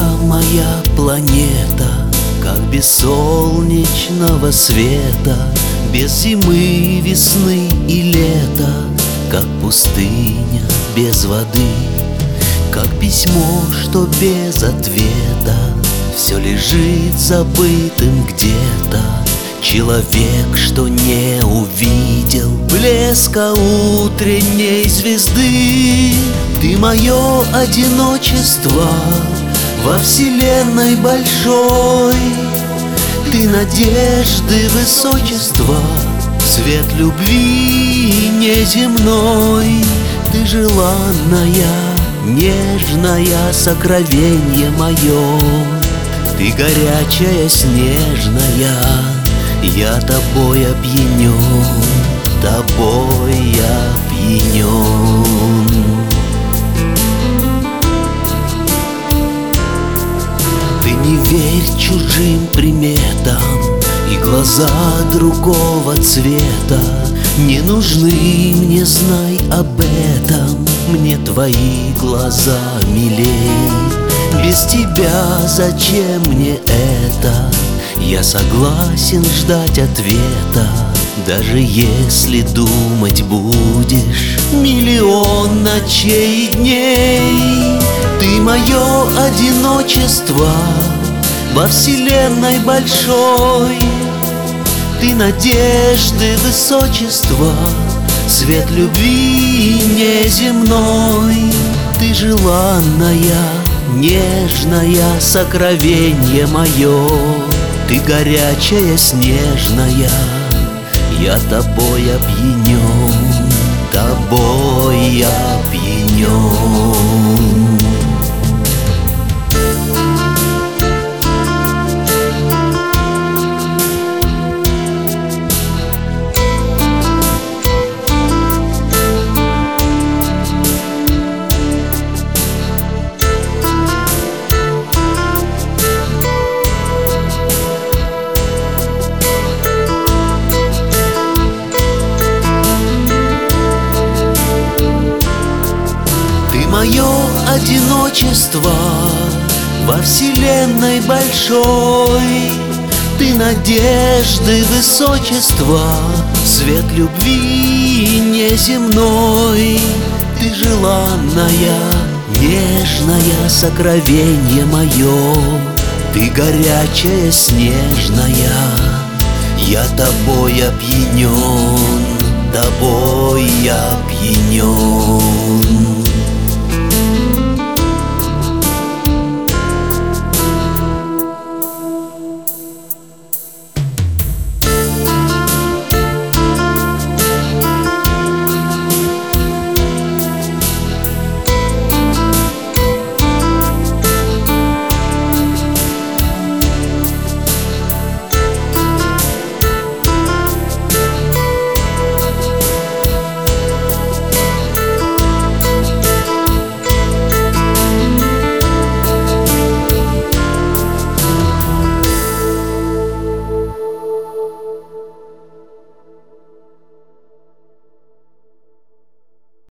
моя планета, как без солнечного света, без зимы, весны и лета, как пустыня без воды, как письмо, что без ответа все лежит забытым где-то. Человек, что не увидел блеска утренней звезды. Ты мое одиночество во вселенной большой, ты надежды высочества, свет любви неземной. Ты желанная, нежная, сокровенье мое, ты горячая, снежная, я тобой опьянен, тобой опьянен. Ты не верь чужим приметам, и глаза другого цвета не нужны мне, знай об этом. Мне твои глаза милей. Без тебя зачем мне это? Я согласен ждать ответа, даже если думать будешь миллион ночей и дней. Ты мое одиночество во вселенной большой, ты надежды высочества, свет любви неземной. Ты желанная, нежная, сокровенье мое, ты горячая, снежная, я тобой опьянен, тобой опьянен. Мое одиночество во вселенной большой, ты надежды высочества, свет любви неземной. Ты желанная, нежная, сокровенье мое, ты горячая, снежная, я тобой опьянен, тобой опьянен.